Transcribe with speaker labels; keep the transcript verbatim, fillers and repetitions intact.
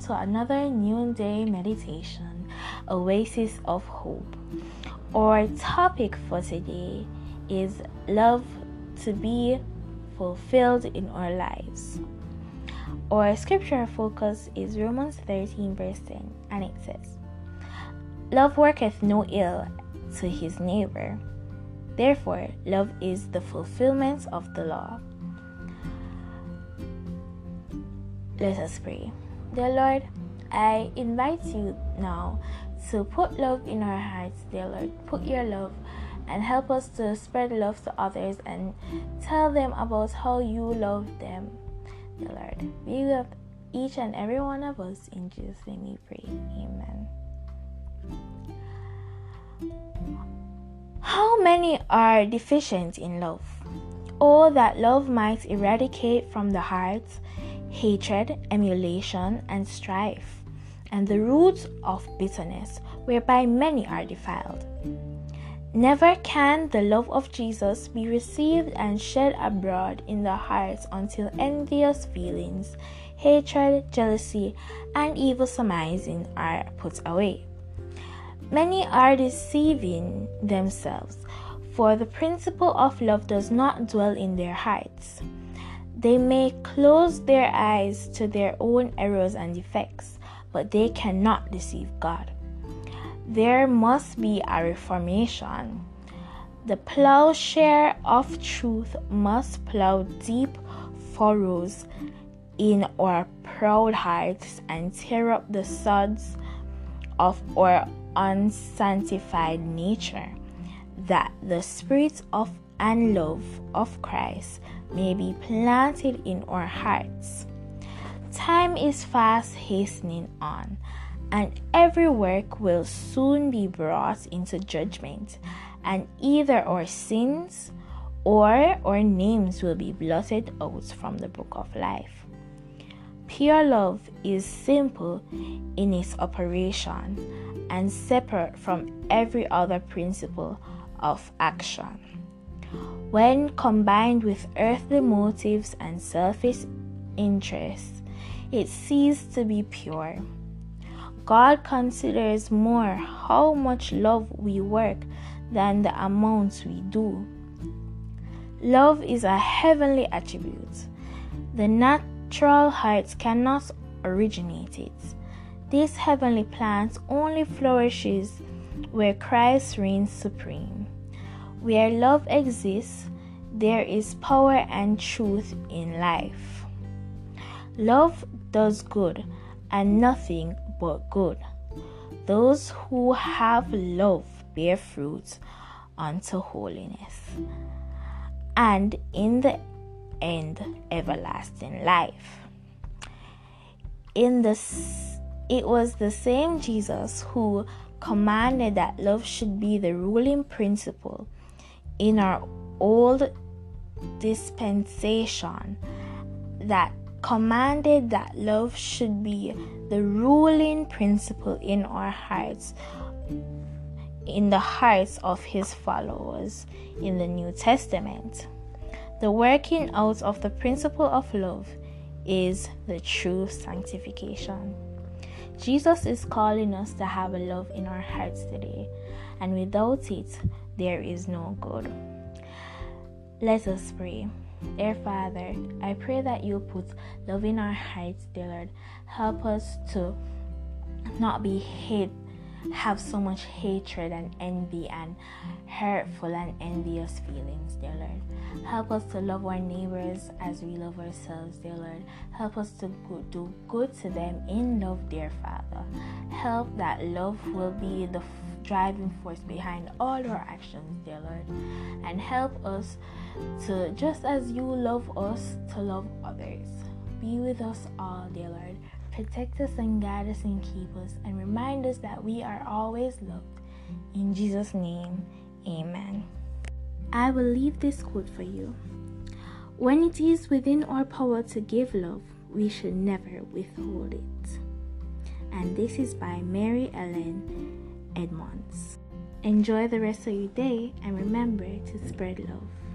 Speaker 1: to another noonday meditation, Oasis of Hope. Our topic for today is love to be fulfilled in our lives. Our scripture focus is Romans thirteen verse ten, and it says, "Love worketh no ill to his neighbor. Therefore, love is the fulfillment of the law." Let us pray. Dear Lord, I invite you now to put love in our hearts, dear Lord. Put your love and help us to spread love to others and tell them about how you love them, dear Lord. Be with each and every one of us. In Jesus' name we pray. Amen. How many are deficient in love? Oh, that love might eradicate from the hearts hatred, emulation, and strife, and the roots of bitterness, whereby many are defiled. Never can the love of Jesus be received and shed abroad in the hearts until envious feelings, hatred, jealousy, and evil surmising are put away. Many are deceiving themselves, for the principle of love does not dwell in their hearts. They may close their eyes to their own errors and defects, but they cannot deceive God. There must be a reformation. The plowshare of truth must plow deep furrows in our proud hearts and tear up the sods of our unsanctified nature, that the spirit of and love of Christ may be planted in our hearts. Time is fast hastening on, and every work will soon be brought into judgment, and either our sins or our names will be blotted out from the book of life. Pure love is simple in its operation and separate from every other principle of action. When combined with earthly motives and selfish interests, it ceases to be pure. God considers more how much love we work than the amounts we do. Love is a heavenly attribute. The natural heart cannot originate it. This heavenly plant only flourishes where Christ reigns supreme. Where love exists, there is power and truth in life. Love does good, and nothing but good. Those who have love bear fruit unto holiness, and in the end, everlasting life. In the, it was the same Jesus who commanded that love should be the ruling principle in our old dispensation, that commanded that love should be the ruling principle in our hearts, in the hearts of his followers in the New Testament. The working out of the principle of love is the true sanctification. Jesus is calling us to have a love in our hearts today, and without it, there is no good. Let us pray. Dear Father, I pray that you put love in our hearts, dear Lord. Help us to not be hate, have so much hatred and envy and hurtful and envious feelings, dear Lord. Help us to love our neighbors as we love ourselves, dear Lord. Help us to go, do good to them in love, dear Father. Help that love will be the driving force behind all our actions, dear Lord. And help us to, just as you love us, to love others. Be with us all, dear Lord. Protect us and guide us and keep us, and remind us that we are always loved. In Jesus' name, amen. I will leave this quote for you. When it is within our power to give love, we should never withhold it. And this is by Mary Ellen Edmonds. Enjoy the rest of your day, and remember to spread love.